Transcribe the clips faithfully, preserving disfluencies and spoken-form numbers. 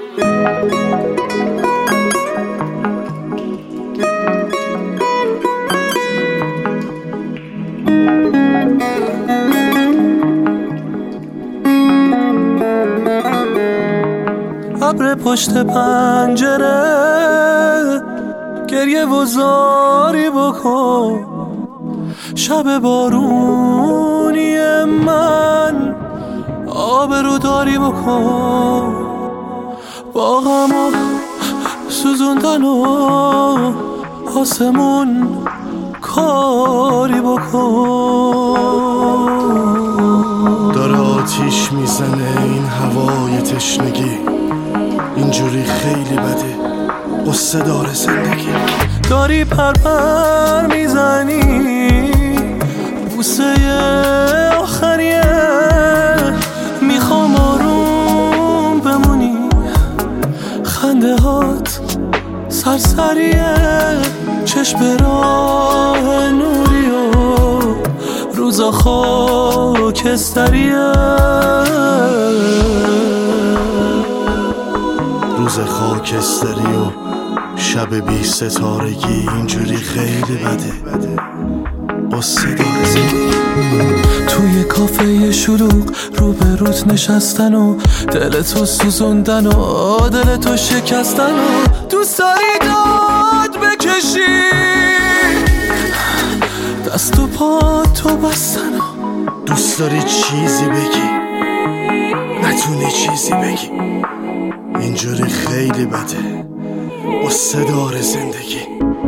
ابر پشت پنجره گریه و زاری بکن، شب بارونی من آبرو داری بکن، با غم و سوزوندن و آسمون کاری بکن. داره آتیش میزنه این هوای تشنگی، اینجوری خیلی بده، قصه داره زندگی. داری پرپر میزنی بوسه آخریه، میخوام آروم بمونی، خنده هات سرسریه، چشم راه نوری و روزا خاکستریه، روز خاکستری و شب بی ستارگی، اینجوری خیلی بده، قصه داره زندگی. توی کافه شلوغ رو به روت نشستن و دلتو سوزوندن و دلتو شکستن و دوست داری داد بکشی، دست و پا تو بستن و دوست داری چیزی بگی نتونی چیزی بگی، اینجوری خیلی بده، قصه داره زندگی.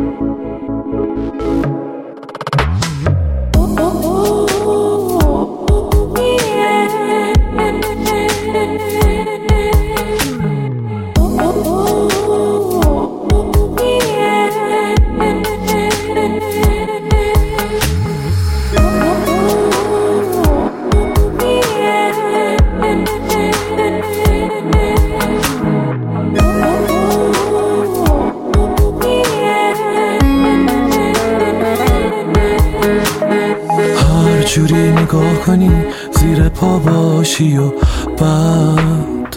جوری نگاه کنی زیر پا باشی و بعد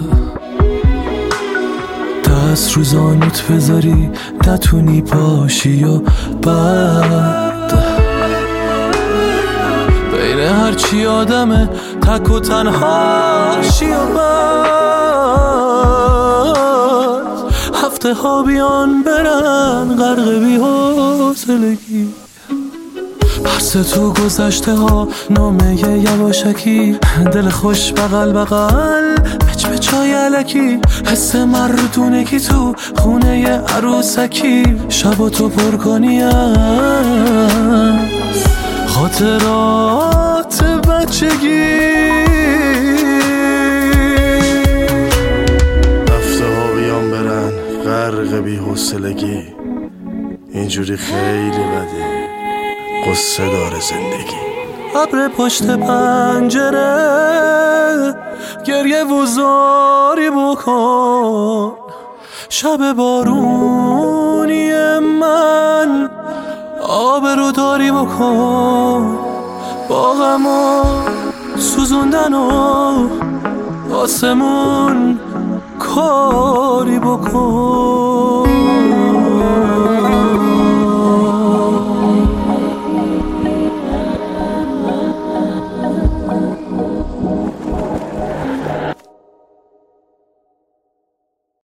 دست رو زانوت بذاری نتونی پاشی و بعد بین هرچی آدمه تک و تنهاشی و بعد هفته ها بیان برن غرق بی حوصلگی، پرس تو گذشته ها نامه یواشکی، دل خوش بغل بغل پچ پچای علکی، حس مردونگی تو خونه عروسکی، شب تو پر کنی از خاطرات بچگی. هفته ها بیان برن غرق بی حوصلگی، اینجوری خیلی بده، قصه داره زندگی. ابر پشت پنجره گریه و زاری بکن، شب بارونی من آبرو داری بکن، با غم و سوزوندن و آسمون کاری بکن.